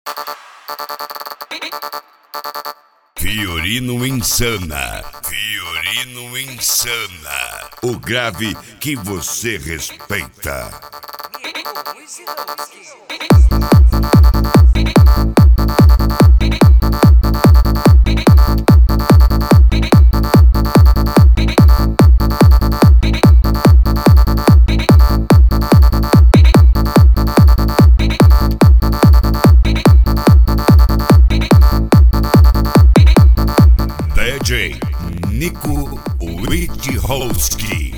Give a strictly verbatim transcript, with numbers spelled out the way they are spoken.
Fiorino Insana, Fiorino Insana, o grave que você respeita. D J Nico Witchowski.